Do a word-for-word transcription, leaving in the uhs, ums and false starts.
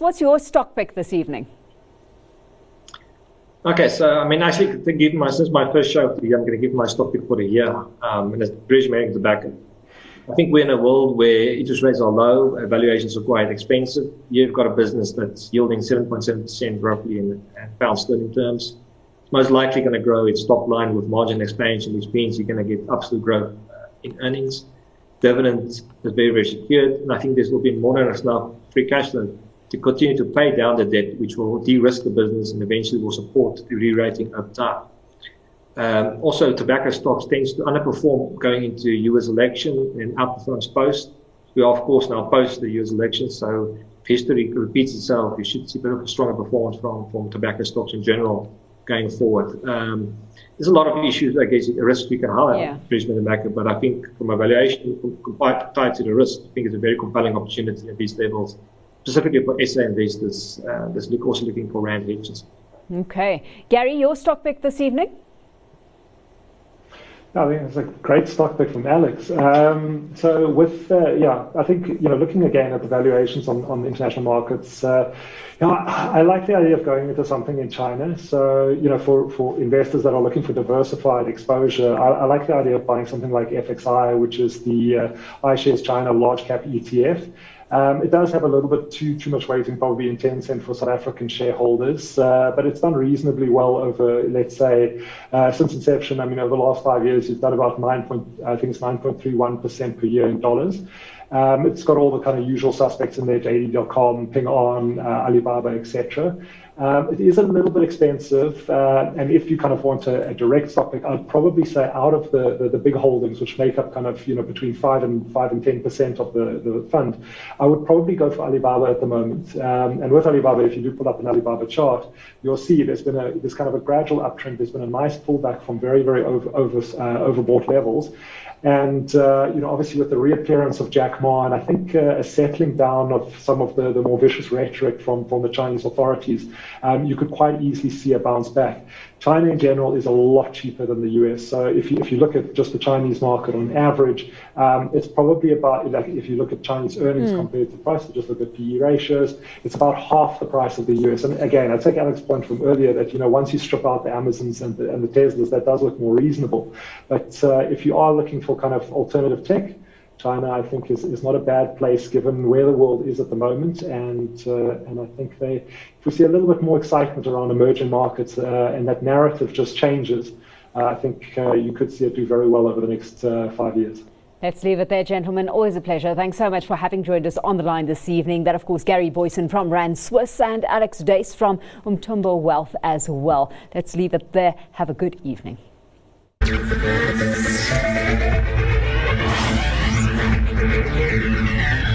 what's your stock pick this evening? Okay, so I mean, actually, to give my since my first show of the year, I'm going to give my stock pick for the year, um, and it's British American Tobacco. I think we're in a world where interest rates are low, valuations are quite expensive. You've got a business that's yielding seven point seven percent roughly in, in pound sterling terms. It's most likely going to grow its top line with margin expansion, which means you're going to get absolute growth uh, in earnings. Dividend is very, very secured, and I think this will be more than enough free cash flow to continue to pay down the debt, which will de-risk the business and eventually will support the re-rating over time. Um, also, tobacco stocks tends to underperform going into U S election and outperforms post. We are, of course, now post the U S election, so if history repeats itself, you should see a bit of a stronger performance from, from tobacco stocks in general going forward. Um, there's a lot of issues, I guess, a risk we can highlight yeah. British tobacco, but I think from a valuation tied to the risk, I think it's a very compelling opportunity at these levels, specifically for S A investors uh, that's also looking for rand hedges. Okay. Gary, your stock pick this evening? I think it's a great stock pick from Alex. Um, so with, uh, yeah, I think, you know, looking again at the valuations on, on the international markets, uh, you know, I, I like the idea of going into something in China. So, you know, for, for investors that are looking for diversified exposure, I, I like the idea of buying something like F X I, which is the uh, iShares China large cap E T F. Um, it does have a little bit too too much weighting, probably in Tencent for South African shareholders, uh, but it's done reasonably well over, let's say, uh, since inception. I mean, over the last five years, it's done about nine point, I think it's nine point three one percent per year in dollars. Um, it's got all the kind of usual suspects in there: J D dot com, Ping An, uh, Alibaba, et cetera. Um, it is a little bit expensive, uh, and if you kind of want a, a direct stock pick, I'd probably say out of the, the, the big holdings, which make up kind of, you know, between five and five and ten percent of the, the fund, I would probably go for Alibaba at the moment. Um, and with Alibaba, if you do pull up an Alibaba chart, you'll see there's been a there's kind of a gradual uptrend. There's been a nice pullback from very very over over uh, overbought levels. And, uh, you know, obviously with the reappearance of Jack Ma, and I think uh, a settling down of some of the, the more vicious rhetoric from, from the Chinese authorities, um, you could quite easily see a bounce back. China in general is a lot cheaper than the U S. So if you, if you look at just the Chinese market on average, um, it's probably about, like if you look at Chinese earnings mm. compared to price, just look at P E ratios, it's about half the price of the U S. And again, I take Alex's point from earlier that, you know, once you strip out the Amazons and the, and the Teslas, that does look more reasonable. But uh, if you are looking for kind of alternative tech, China, I think, is, is not a bad place given where the world is at the moment. And uh, and I think they, if we see a little bit more excitement around emerging markets uh, and that narrative just changes, uh, I think uh, you could see it do very well over the next uh, five years. Let's leave it there, gentlemen. Always a pleasure. Thanks so much for having joined us on the line this evening. That, of course, Gary Boyson from Rand Swiss and Alex Dace from Umthombo Wealth as well. Let's leave it there. Have a good evening. Thank you.